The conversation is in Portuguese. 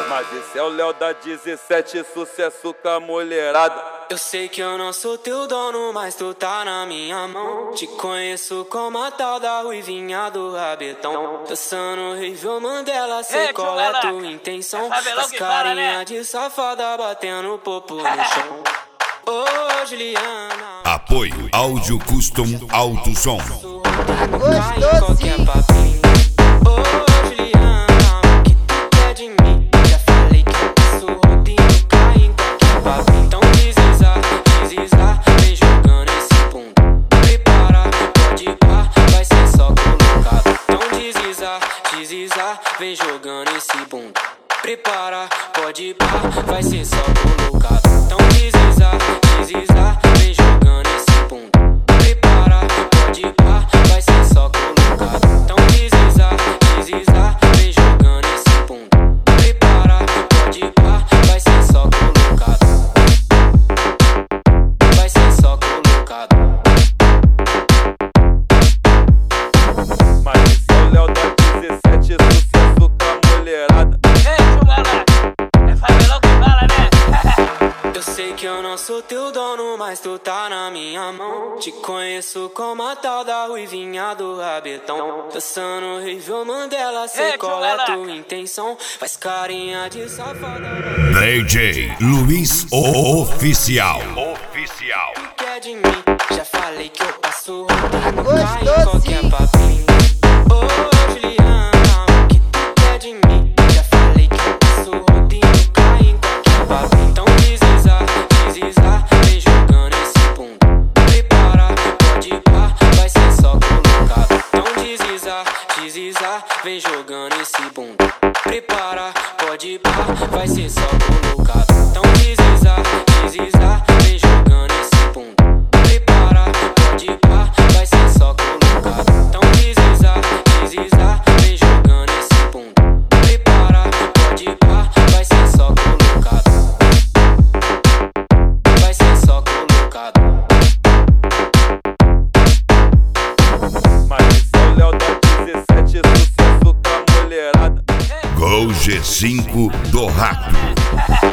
Mas esse é o Léo da 17, sucesso com a mulherada. Eu sei que eu não sou teu dono, mas tu tá na minha mão. Te conheço como a tal da ruivinha do rabetão. Dançando horrível Mandela, sei qual é tua intenção. As carinha de safada batendo popo no chão. Ô Juliana, apoio Áudio Custom Alto Som. Qualquer papinho. Ô Juliana, o que tu quer de mim? Já falei que eu passo rodinho, cai em qualquer papinho. Então deslizar, vem jogando esse bundão. Prepara, pode ir pá, vai ser só colocado. Então deslizar, vem jogando esse bundão. Prepara, pode ir pá, vai ser só colocado. Então deslizar, vem jogando esse bundão. Prepara, pode ir pá, vai ser só colocado. Então deslizar, vem jogando esse bundão. Prepara, pode ir pá, vai ser só colocado. Vai ser só colocado. Mas esse é o Léo da 17, sucesso com a mulherada. Eu sei que eu não sou teu dono, mas tu tá na minha mão. Te conheço como a tal da ruivinha do rabetão. Dançando horrível Mandela, sei qual é tua intenção. Faz carinha de safada. DJ Luiz Oficial. Tu quer de mim? Já falei que eu passo rodinho, cai em qualquer papinho. Ô Juliana, o que tu quer de mim? Já falei que eu passo rodinho, cai em qualquer papinho. Então deslizar, vem jogando esse bundão. Prepara, pode ir pá, vai ser só colocado. Então deslizar, vem jogando esse bundão. Prepara, pode ir pá, vai ser só colocado. Então deslizar, vem jogando esse bundão. Prepara, pode ir pá, vai ser só colocado. Então deslizar, vem jogando esse bundão. Prepara, pode ir pá, vai ser só colocado. Vai ser só colocado. Mas esse é o Léo da 17, sucesso com a mulherada. Gol G5 do Rato.